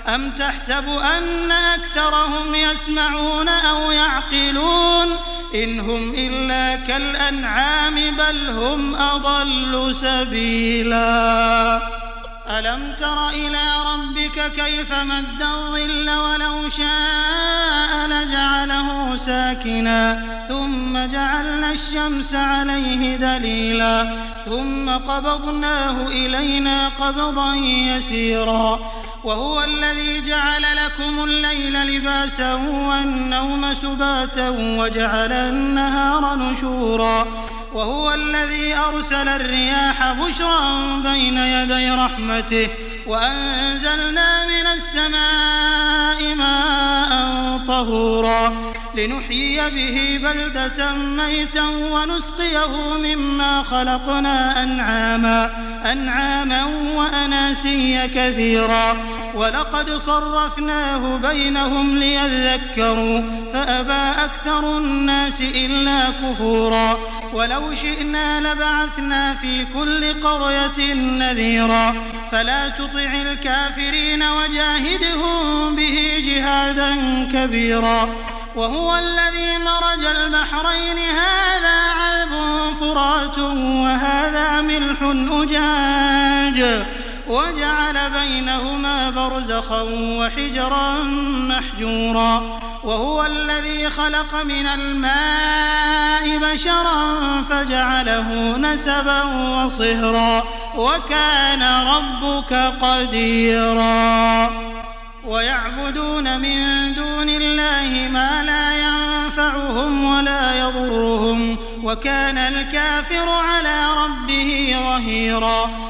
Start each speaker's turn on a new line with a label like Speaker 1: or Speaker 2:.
Speaker 1: أم تحسب أن أكثرهم يسمعون أو يعقلون إن هم إلا كالأنعام بل هم أضل سبيلا ألم تر إلى ربك كيف مد الظل ولو شاء لجعله ساكنا ثم جعلنا الشمس عليه دليلا ثم قبضناه إلينا قبضا يسيرا وهو الذي جعل لكم الليل لباسا والنوم سباتا وجعل النهار نشورا وهو الذي أرسل الرياح بشرا بين يدي رحمته وأنزلنا من السماء ماء طهورا لنحيي به بلدة ميتا ونسقيه مما خلقنا أنعاما وأناسيا كثيرا ولقد صرفناه بينهم ليذكروا فأبى أكثر الناس إلا كفورا ولو شئنا لبعثنا في كل قرية نذيرا فلا تطع الكافرين وجاهدهم به جهادا كبيرا وهو الذي مرج البحرين هذا عذب فرات وهذا ملح أجاج وجعل بينهما برزخا وحجرا محجورا وهو الذي خلق من الماء بشرا فجعله نسبا وصهرا وكان ربك قديرا ويعبدون من دون الله ما لا ينفعهم ولا يضرهم وكان الكافر على ربه ظهيرا